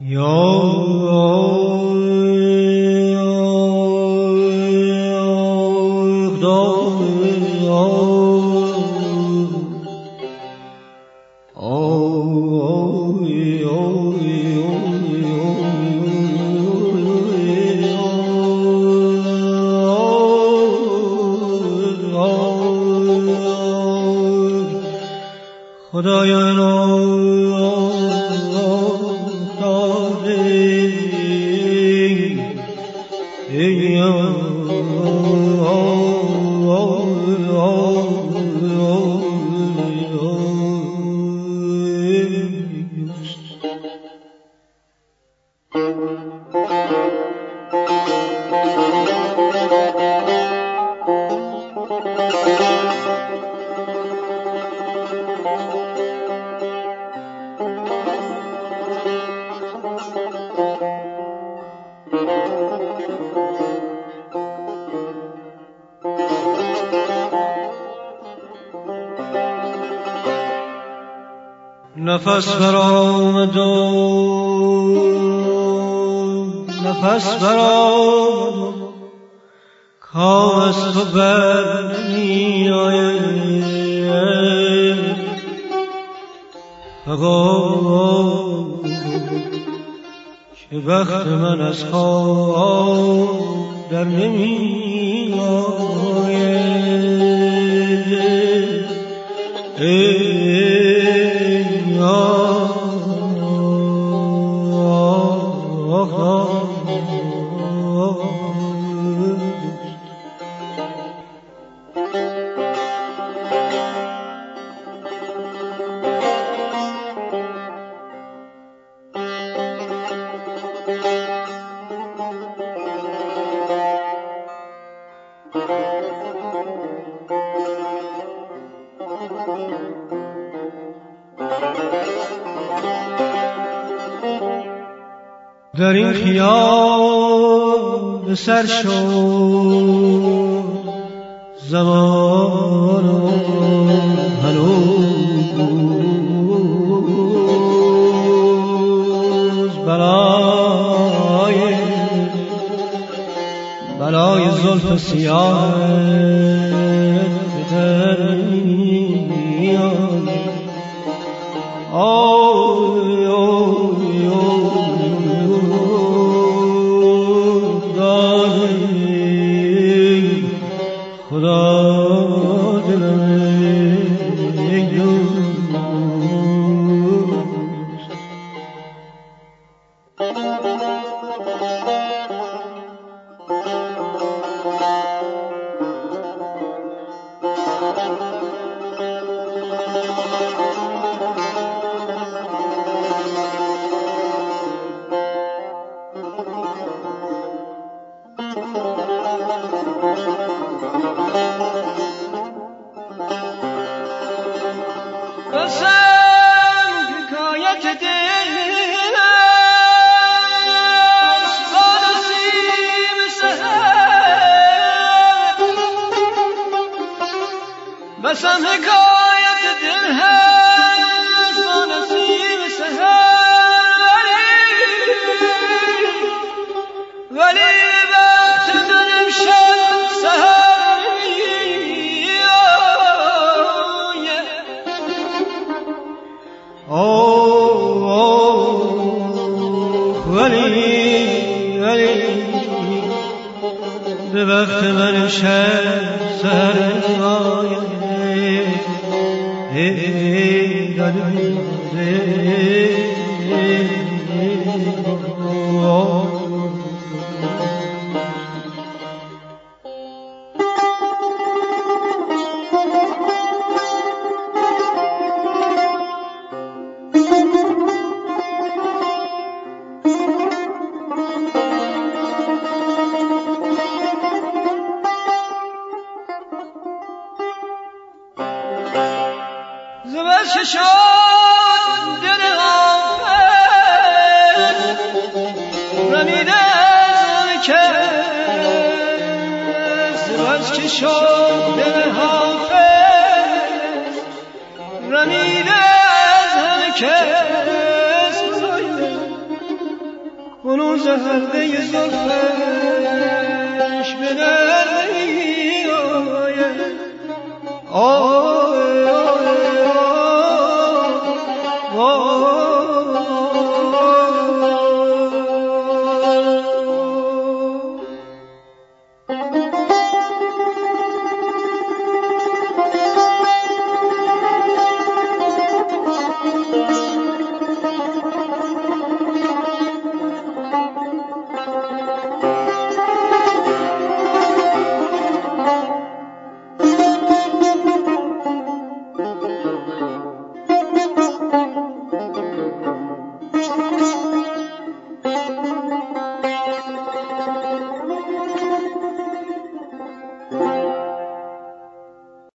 نفس برآمد و نفس برآمد کام از تو بر نمی آید فقط که بخت من از خواب در نمی آید در این خیال به سر شد زمان هنوز بلای زلف سیاه در میان بسم حکایت دل هست با نسیم سحر ولی وقت من امشب سحری ولی به وقت من امشب سحری زبش شد دل غافل رمیده از کس زبش شد دل غافل رمیده از کس اونو زهرده زلفش به در می آید آه آه آه آه